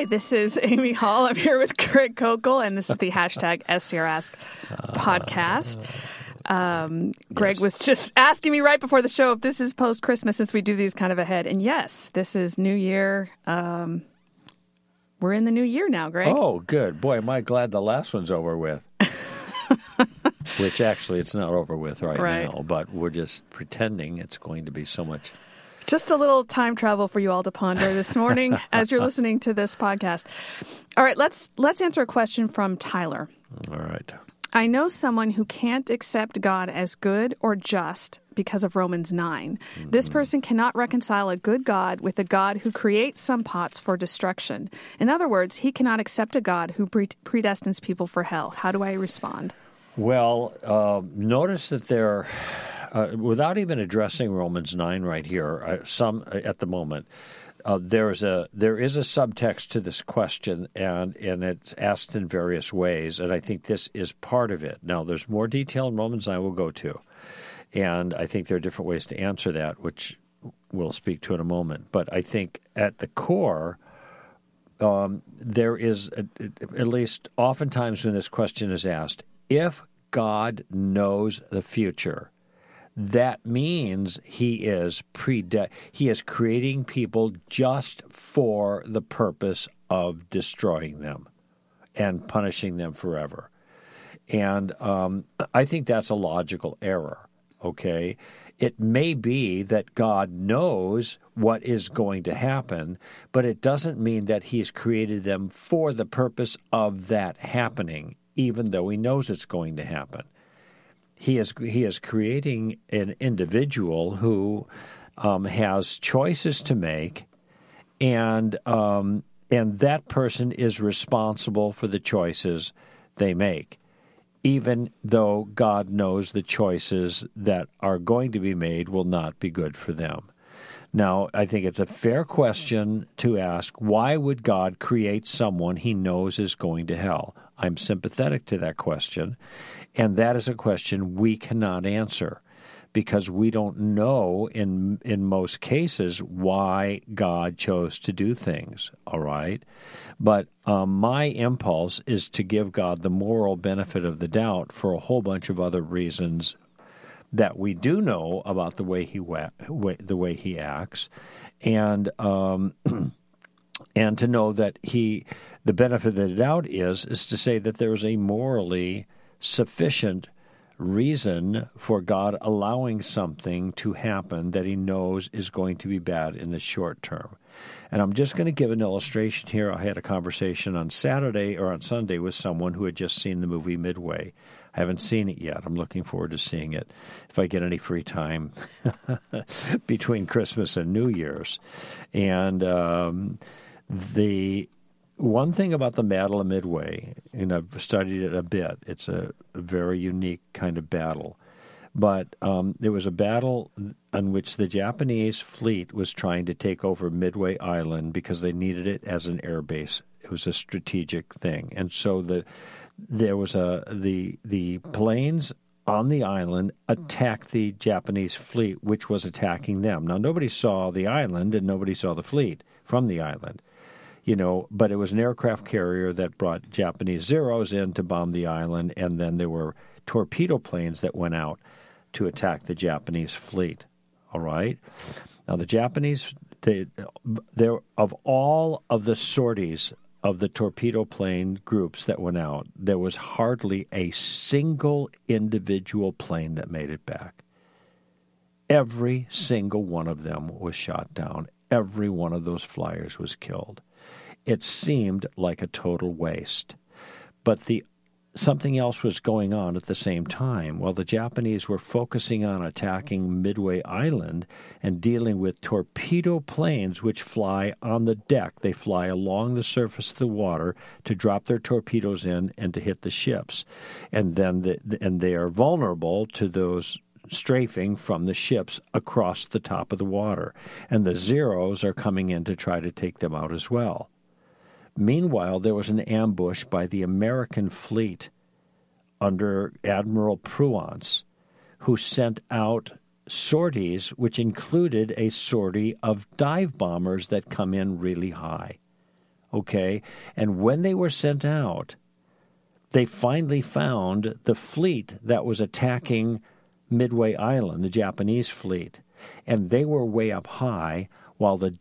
Hi, this is Amy Hall. I'm here with Greg Kokel, and this is the hashtag STRask podcast. Greg was just asking me right before the show if this is post-Christmas, since we do these kind of ahead. And yes, this is New Year. We're in the new year now, Greg. Oh, good. Boy, am I glad the last one's over with. Which actually it's not over with right now, but we're just pretending it's going to be so much. Just a little time travel for you all to ponder this morning as you're listening to this podcast. All right, let's answer a question from Tyler. All right. I know someone who can't accept God as good or just because of Romans 9. Mm-hmm. This person cannot reconcile a good God with a God who creates some pots for destruction. In other words, he cannot accept a God who predestines people for hell. How do I respond? Well, notice that there, without even addressing Romans 9 right here, some at the moment, there is a subtext to this question, and it's asked in various ways, and I think this is part of it. Now, there's more detail in Romans 9 we'll go to, and I think there are different ways to answer that, which we'll speak to in a moment. But I think at the core, there is, at least oftentimes when this question is asked, if God knows the future, that means he is creating people just for the purpose of destroying them and punishing them forever. And I think that's a logical error, okay? It may be that God knows what is going to happen, but it doesn't mean that he's created them for the purpose of that happening, even though he knows it's going to happen. He is creating an individual who has choices to make, and that person is responsible for the choices they make, even though God knows the choices that are going to be made will not be good for them. Now, I think it's a fair question to ask, why would God create someone he knows is going to hell? I'm sympathetic to that question, and that is a question we cannot answer because we don't know in most cases why God chose to do things, all right? But my impulse is to give God the moral benefit of the doubt for a whole bunch of other reasons that we do know about the way he acts, and to know that the benefit of the doubt is to say that there is a morally sufficient reason for God allowing something to happen that he knows is going to be bad in the short term. And I'm just going to give an illustration here. I had a conversation on Saturday or on Sunday with someone who had just seen the movie Midway. I haven't seen it yet. I'm looking forward to seeing it if I get any free time between Christmas and New Year's. And the one thing about the Battle of Midway, and I've studied it a bit, it's a very unique kind of battle. But there was a battle on which the Japanese fleet was trying to take over Midway Island because they needed it as an air base. It was a strategic thing. And so there was the planes on the island attacked the Japanese fleet, which was attacking them. Now, nobody saw the island and nobody saw the fleet from the island, but it was an aircraft carrier that brought Japanese Zeros in to bomb the island, and then there were torpedo planes that went out to attack the Japanese fleet. All right? Now, the Japanese, of all of the sorties of the torpedo plane groups that went out, there was hardly a single individual plane that made it back. Every single one of them was shot down. Every one of those flyers was killed. It seemed like a total waste. But something else was going on at the same time. While the Japanese were focusing on attacking Midway Island and dealing with torpedo planes which fly on the deck. They fly along the surface of the water to drop their torpedoes in and to hit the ships. And then they are vulnerable to those strafing from the ships across the top of the water. And the Zeros are coming in to try to take them out as well. Meanwhile, there was an ambush by the American fleet under Admiral Pruance, who sent out sorties, which included a sortie of dive bombers that come in really high. okay? And when they were sent out, they finally found the fleet that was attacking Midway Island, the Japanese fleet, and they were way up high while the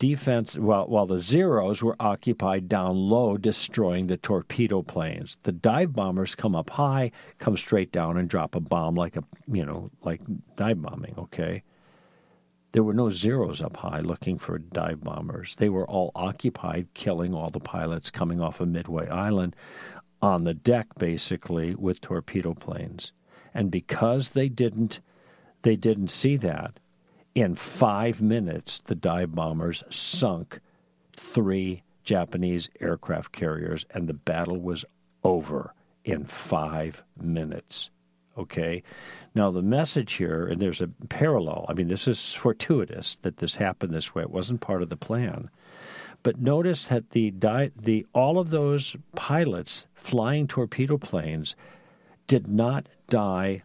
Zeros were occupied down low, destroying the torpedo planes. The dive bombers come up high, come straight down and drop a bomb like dive bombing, okay? There were no Zeros up high looking for dive bombers. They were all occupied, killing all the pilots coming off of Midway Island on the deck, basically, with torpedo planes. And because they didn't see that, in 5 minutes, the dive bombers sunk 3 Japanese aircraft carriers, and the battle was over in 5 minutes. Okay? Now, the message here, and there's a parallel. I mean, this is fortuitous that this happened this way. It wasn't part of the plan. But notice that all of those pilots flying torpedo planes did not die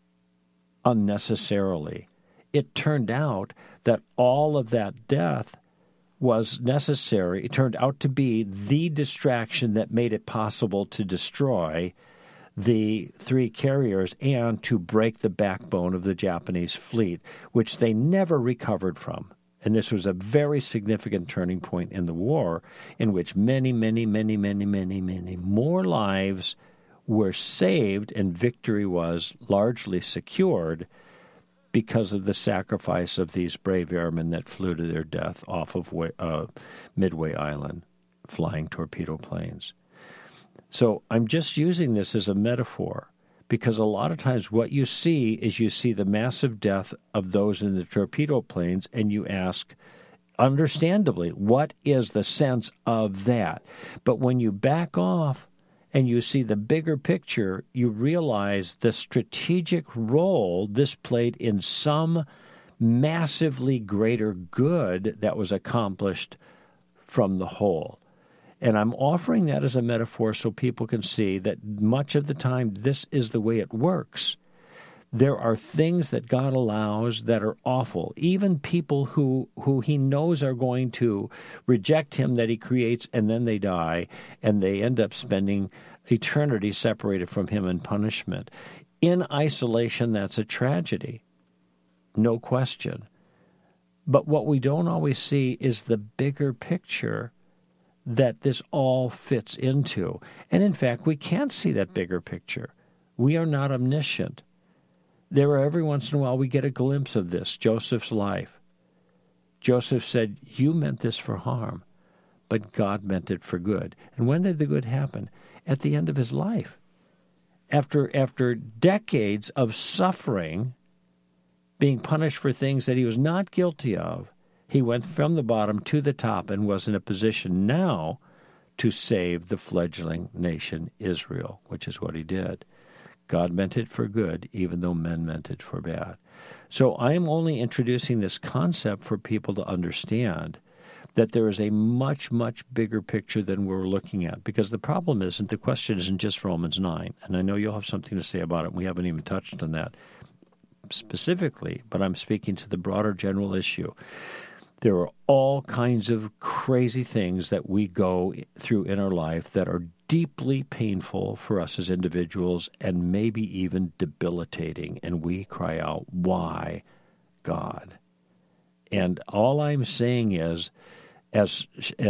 unnecessarily. It turned out that all of that death was necessary. It turned out to be the distraction that made it possible to destroy the 3 carriers and to break the backbone of the Japanese fleet, which they never recovered from. And this was a very significant turning point in the war in which many, many, many, many, many, many more lives were saved and victory was largely secured because of the sacrifice of these brave airmen that flew to their death off of Midway Island, flying torpedo planes. So I'm just using this as a metaphor because a lot of times what you see is you see the massive death of those in the torpedo planes, and you ask, understandably, what is the sense of that? But when you back off and you see the bigger picture, you realize the strategic role this played in some massively greater good that was accomplished from the whole. And I'm offering that as a metaphor so people can see that much of the time this is the way it works. There are things that God allows that are awful. Even people who he knows are going to reject him that he creates, and then they die, and they end up spending eternity separated from him in punishment. In isolation, that's a tragedy. No question. But what we don't always see is the bigger picture that this all fits into. And in fact, we can't see that bigger picture. We are not omniscient. There are every once in a while we get a glimpse of this, Joseph's life. Joseph said, you meant this for harm, but God meant it for good. And when did the good happen? At the end of his life. After decades of suffering, being punished for things that he was not guilty of, he went from the bottom to the top and was in a position now to save the fledgling nation Israel, which is what he did. God meant it for good, even though men meant it for bad. So I am only introducing this concept for people to understand that there is a much, much bigger picture than we're looking at. Because the problem isn't, the question isn't just Romans 9. And I know you'll have something to say about it. We haven't even touched on that specifically, but I'm speaking to the broader general issue. There are all kinds of crazy things that we go through in our life that are deeply painful for us as individuals and maybe even debilitating. And we cry out, why, God? And all I'm saying is, as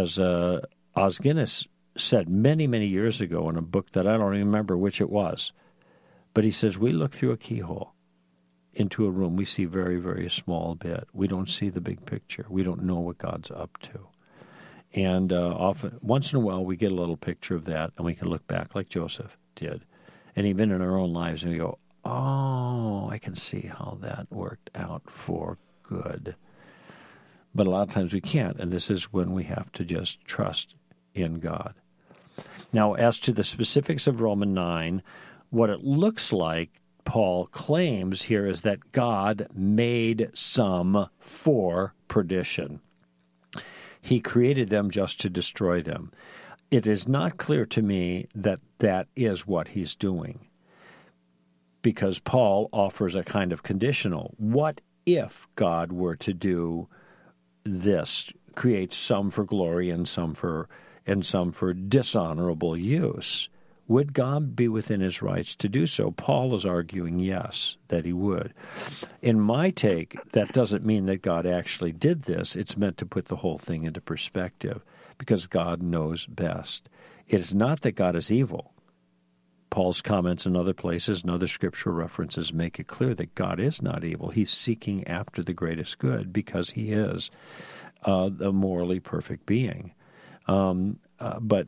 Os Guinness said many, many years ago in a book that I don't even remember which it was, but he says, we look through a keyhole into a room, we see very, very small bit. We don't see the big picture. We don't know what God's up to. And often, once in a while, we get a little picture of that, and we can look back like Joseph did. And even in our own lives, and we go, oh, I can see how that worked out for good. But a lot of times we can't, and this is when we have to just trust in God. Now, as to the specifics of Romans 9, what it looks like Paul claims here is that God made some for perdition. He created them just to destroy them. It is not clear to me that that is what he's doing, because Paul offers a kind of conditional. What if God were to do this, create some for glory and some for and some for dishonorable use. Would God be within his rights to do so? Paul is arguing yes, that he would. In my take, that doesn't mean that God actually did this. It's meant to put the whole thing into perspective, because God knows best. It is not that God is evil. Paul's comments in other places and other scriptural references make it clear that God is not evil. He's seeking after the greatest good because he is the morally perfect being. But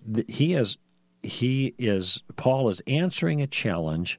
Paul is answering a challenge.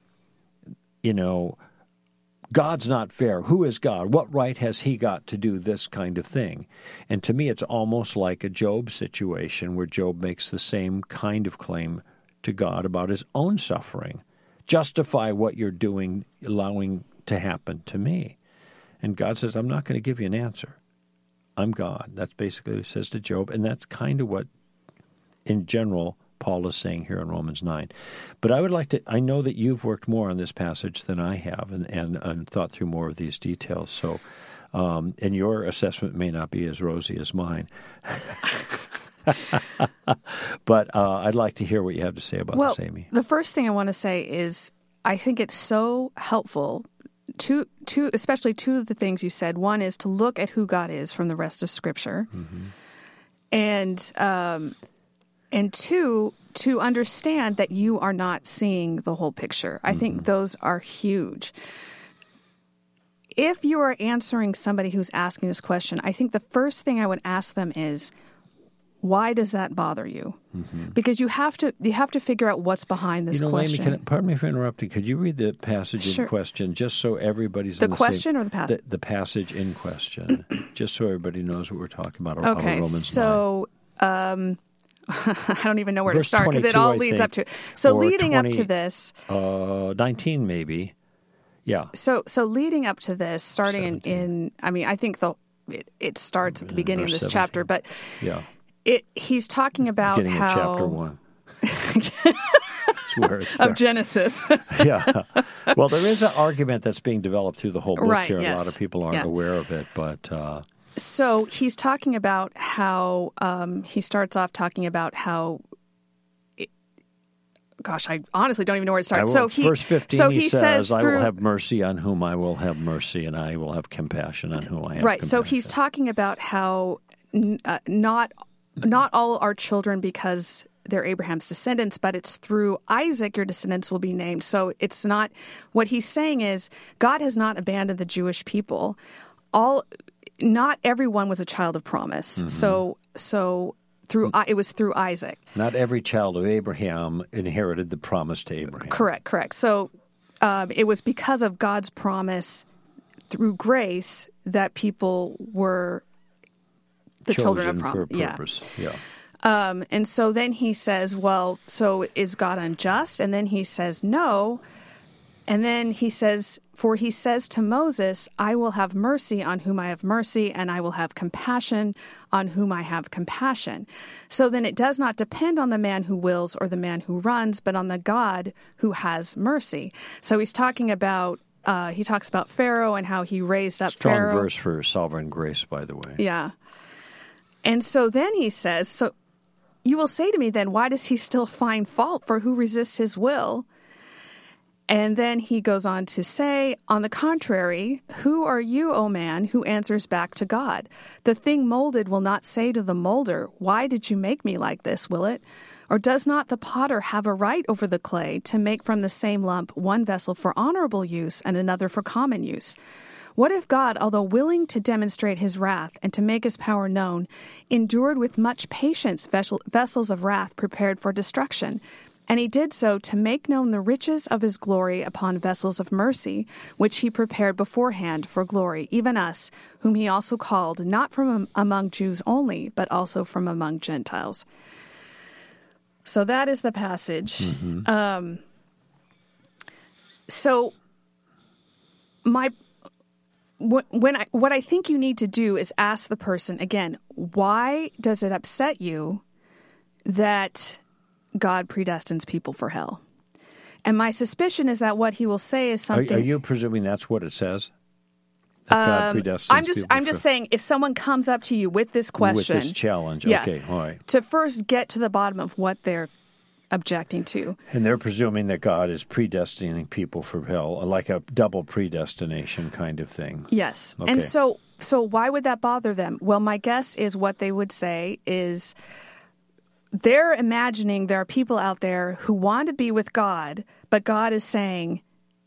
God's not fair. Who is God? What right has he got to do this kind of thing? And to me, it's almost like a Job situation where Job makes the same kind of claim to God about his own suffering. Justify what you're doing, allowing to happen to me. And God says, I'm not going to give you an answer. I'm God. That's basically what he says to Job. And that's kind of what, in general, Paul is saying here in Romans 9. But I know that you've worked more on this passage than I have and thought through more of these details. So, and your assessment may not be as rosy as mine. But I'd like to hear what you have to say about this, Amy. The first thing I want to say is I think it's so helpful especially two of the things you said. One is to look at who God is from the rest of Scripture. Mm-hmm. And two, to understand that you are not seeing the whole picture. I think those are huge. If you are answering somebody who's asking this question, I think the first thing I would ask them is, why does that bother you? Mm-hmm. Because you have to figure out what's behind this question. Amy, pardon me for interrupting. Could you read the passage in question, just so everybody's the question or the passage? The passage in question, just so everybody knows what we're talking about. Okay, Romans so 9. I don't even know where to start because it 22, all leads up to it. So leading 20, up to this, 19 maybe, yeah. So leading up to this, starting in I think it starts at the beginning of this 17. Chapter, but yeah. He's talking about beginning how of chapter 1 of Genesis. Yeah. Well, there is an argument that's being developed through the whole book here. Yes. A lot of people aren't aware of it, but so he's talking about how he starts off talking about how. Gosh, I honestly don't even know where to start. Verse 15, he says, I will have mercy on whom I will have mercy, and I will have compassion on whom I have compassion. So he's talking about how not all are children because they're Abraham's descendants, but it's through Isaac your descendants will be named. So it's not, what he's saying is God has not abandoned the Jewish people. Not everyone was a child of promise. Mm-hmm. So it was through Isaac. Not every child of Abraham inherited the promise to Abraham. Correct. So it was because of God's promise through grace that people were the children of promise. For a purpose. Yeah. And so then he says, well, so is God unjust? And then he says, no. And then he says, for he says to Moses, I will have mercy on whom I have mercy, and I will have compassion on whom I have compassion. So then it does not depend on the man who wills or the man who runs, but on the God who has mercy. So he's talking about, he talks about Pharaoh and how he raised up Pharaoh. Strong verse for sovereign grace, by the way. Yeah. And so then he says, so you will say to me then, why does he still find fault for who resists his will? And then he goes on to say, on the contrary, who are you, O man, who answers back to God? The thing molded will not say to the molder, why did you make me like this, will it? Or does not the potter have a right over the clay to make from the same lump one vessel for honorable use and another for common use? What if God, although willing to demonstrate his wrath and to make his power known, endured with much patience vessels of wrath prepared for destruction? And he did so to make known the riches of his glory upon vessels of mercy, which he prepared beforehand for glory, even us, whom he also called, not from among Jews only, but also from among Gentiles. So that is the passage. Mm-hmm. What I think you need to do is ask the person, again, why does it upset you that God predestines people for hell? And my suspicion is that what he will say is something... Are you presuming that's what it says? God predestines I'm just saying, if someone comes up to you with this question, with this challenge, yeah, okay, all right, to first get to the bottom of what they're objecting to. And they're presuming that God is predestining people for hell, like a double predestination kind of thing. Yes. Okay. And so why would that bother them? Well, my guess is what they would say is they're imagining there are people out there who want to be with God, but God is saying,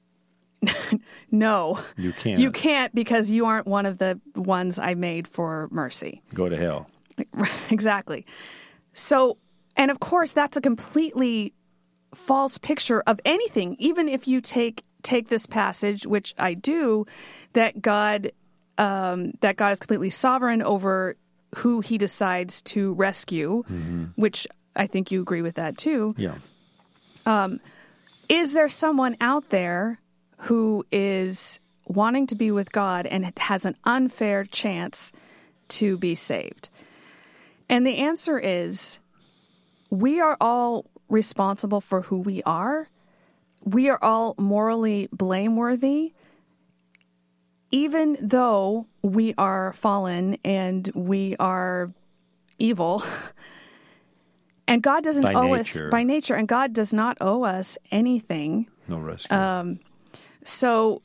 no, you can't. You can't, because you aren't one of the ones I made for mercy. Go to hell. Exactly. So, and of course, that's a completely false picture of anything. Even if you take this passage, which I do, that God is completely sovereign over who He decides to rescue, which I think you agree with that too. Yeah. Is there someone out there who is wanting to be with God and has an unfair chance to be saved? And the answer is, we are all responsible for who we are. We are all morally blameworthy, even though we are fallen and we are evil. And God doesn't owe us by nature, and God does not owe us anything. No rescue. So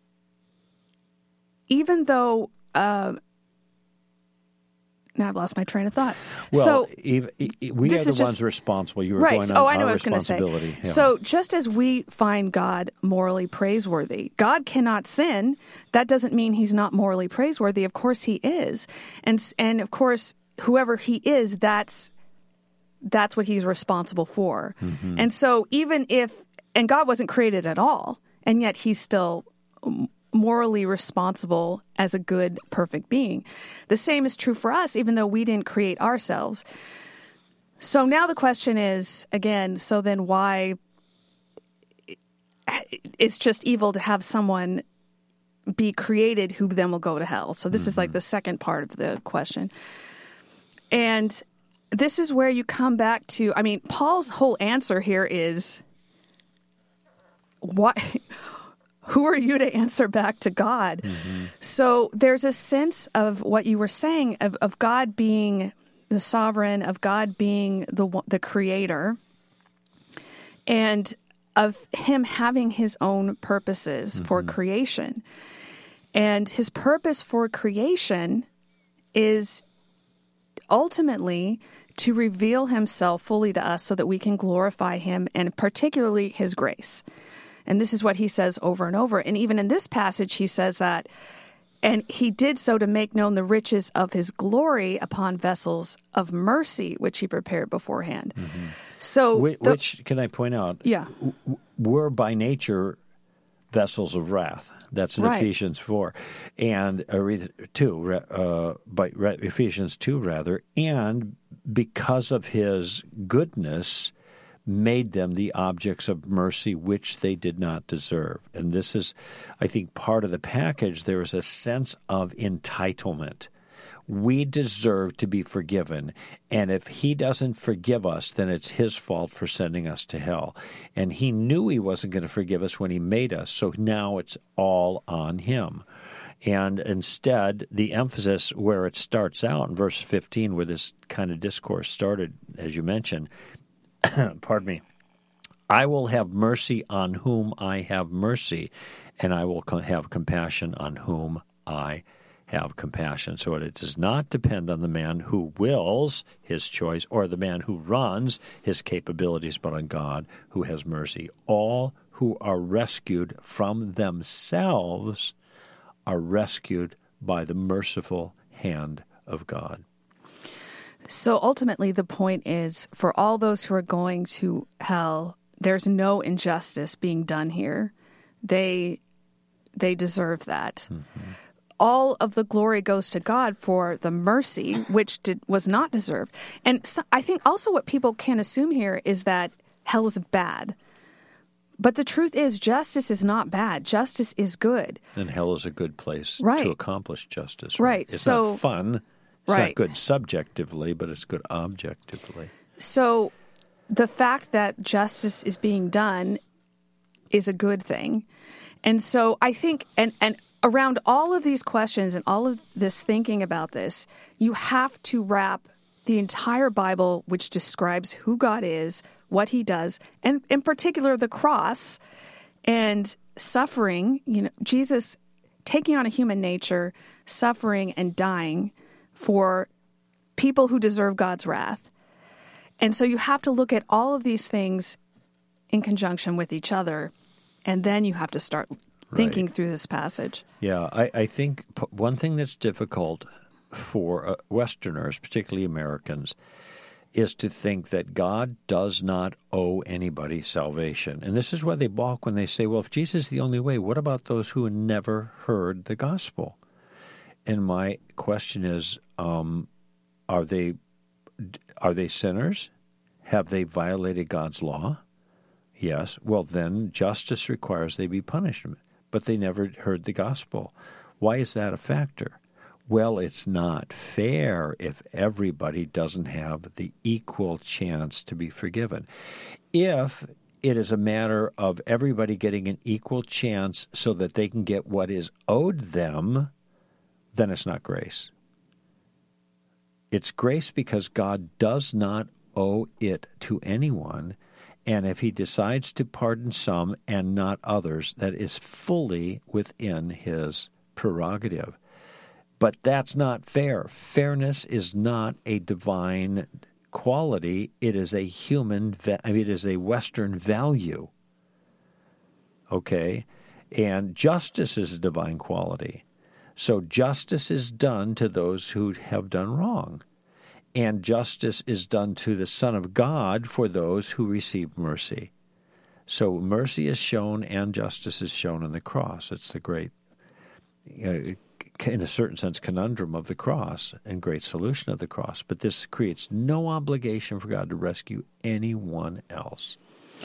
even though now I've lost my train of thought. Well, so we are the ones responsible. You were right. going on I know our what I was going to say. Yeah. So just as we find God morally praiseworthy, God cannot sin. That doesn't mean He's not morally praiseworthy. Of course He is. And of course, whoever He is, that's what He's responsible for. Mm-hmm. And so and God wasn't created at all, and yet He's still morally responsible as a good, perfect being. The same is true for us, even though we didn't create ourselves. So now the question is, again, so then why it's just evil to have someone be created who then will go to hell? So this is like the second part of the question. And this is where you come back to, Paul's whole answer here is, what? Who are you to answer back to God? Mm-hmm. So there's a sense of what you were saying of God being the sovereign, of God being the creator, and of Him having His own purposes for creation. And His purpose for creation is ultimately to reveal Himself fully to us so that we can glorify Him, and particularly His grace. And this is what He says over and over. And even in this passage, He says that, and He did so to make known the riches of His glory upon vessels of mercy, which He prepared beforehand. Mm-hmm. So, which can I point out? Yeah, we're by nature vessels of wrath. That's in Ephesians 4, and Ephesians 2 rather. And because of His goodness, made them the objects of mercy which they did not deserve. And this is, I think, part of the package. There is a sense of entitlement. We deserve to be forgiven, and if He doesn't forgive us, then it's His fault for sending us to hell. And He knew He wasn't going to forgive us when He made us, so now it's all on Him. And instead, the emphasis where it starts out in verse 15, where this kind of discourse started, as you mentioned, pardon me, I will have mercy on whom I have mercy, and I will have compassion on whom I have compassion. So it does not depend on the man who wills his choice or the man who runs his capabilities, but on God who has mercy. All who are rescued from themselves are rescued by the merciful hand of God. So ultimately, the point is, for all those who are going to hell, there's no injustice being done here. They deserve that. Mm-hmm. All of the glory goes to God for the mercy, which was not deserved. And so I think also what people can assume here is that hell is bad. But the truth is, justice is not bad. Justice is good. And hell is a good place to accomplish justice. Right. It's not fun. It's not good subjectively, but it's good objectively. So the fact that justice is being done is a good thing. And so I think, and around all of these questions and all of this thinking about this, you have to wrap the entire Bible, which describes who God is, what he does, and in particular the cross and suffering, Jesus taking on a human nature, suffering and dying for people who deserve God's wrath. And so you have to look at all of these things in conjunction with each other, and then you have to start thinking through this passage. Yeah, I think one thing that's difficult for Westerners, particularly Americans, is to think that God does not owe anybody salvation. And this is why they balk when they say, well, if Jesus is the only way, what about those who never heard the gospel? And my question is, are they sinners? Have they violated God's law? Yes. Well, then justice requires they be punished. But they never heard the gospel. Why is that a factor? Well, it's not fair if everybody doesn't have the equal chance to be forgiven. If it is a matter of everybody getting an equal chance so that they can get what is owed them, then it's not grace. It's grace because God does not owe it to anyone, and if he decides to pardon some and not others, that is fully within his prerogative. But that's not fair. Fairness is not a divine quality. It is a it is a Western value. Okay? And justice is a divine quality. So justice is done to those who have done wrong. And justice is done to the Son of God for those who receive mercy. So mercy is shown and justice is shown on the cross. It's the great, in a certain sense, conundrum of the cross and great solution of the cross. But this creates no obligation for God to rescue anyone else.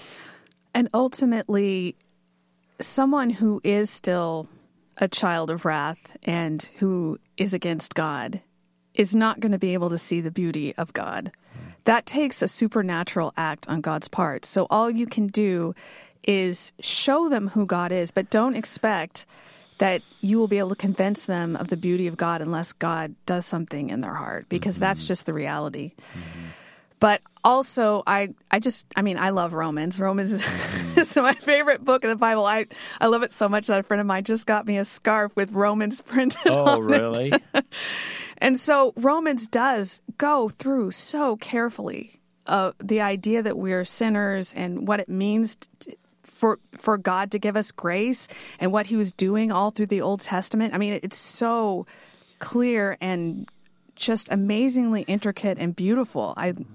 And ultimately, someone who is still a child of wrath and who is against God is not going to be able to see the beauty of God. That takes a supernatural act on God's part. So all you can do is show them who God is, but don't expect that you will be able to convince them of the beauty of God unless God does something in their heart, because that's just the reality. But also, I love Romans. Romans is my favorite book of the Bible. I love it so much that a friend of mine just got me a scarf with Romans printed on it. Oh, really? And so Romans does go through so carefully the idea that we're sinners and what it means for God to give us grace and what he was doing all through the Old Testament. I mean, it's so clear and just amazingly intricate and beautiful.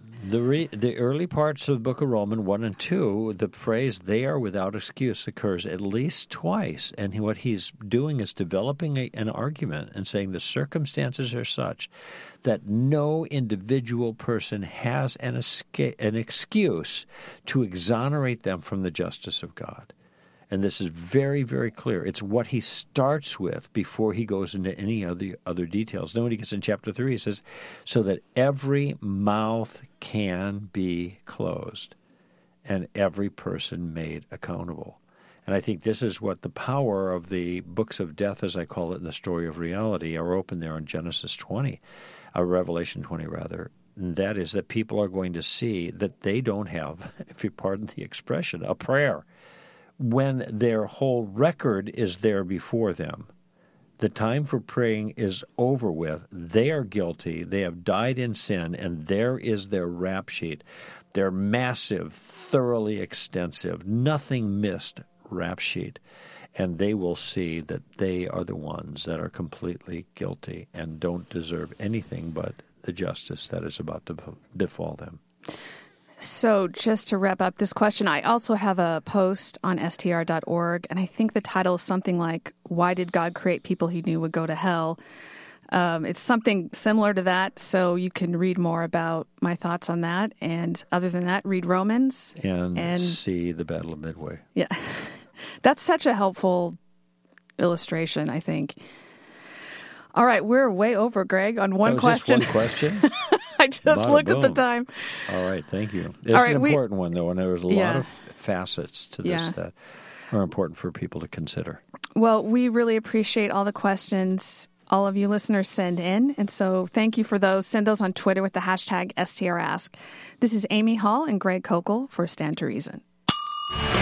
The early parts of the book of Romans 1 and 2, the phrase "they are without excuse" occurs at least twice. And what he's doing is developing an argument and saying the circumstances are such that no individual person has an excuse to exonerate them from the justice of God. And this is very, very clear. It's what he starts with before he goes into any other details. Then when he gets in chapter 3, he says, so that every mouth can be closed and every person made accountable. And I think this is what the power of the books of death, as I call it in the story of reality, are open there in Genesis 20, Revelation 20 rather. And that is that people are going to see that they don't have, if you pardon the expression, a prayer. When their whole record is there before them, the time for praying is over with. They are guilty. They have died in sin, and there is their rap sheet. Their massive, thoroughly extensive, nothing missed rap sheet. And they will see that they are the ones that are completely guilty and don't deserve anything but the justice that is about to befall them. So just to wrap up this question, I also have a post on str.org, and I think the title is something like, Why Did God Create People He Knew Would Go to Hell? It's something similar to that, so you can read more about my thoughts on that. And other than that, read Romans. And see the Battle of Midway. Yeah. That's such a helpful illustration, I think. All right, we're way over, Greg, on one question. Just one question? I just looked at the time. All right, thank you. It's an important one, though, and there was a lot of facets to this. are important for people to consider. Well, we really appreciate all the questions all of you listeners send in. And so thank you for those. Send those on Twitter with the hashtag STRask. This is Amy Hall and Greg Kokel for Stand to Reason.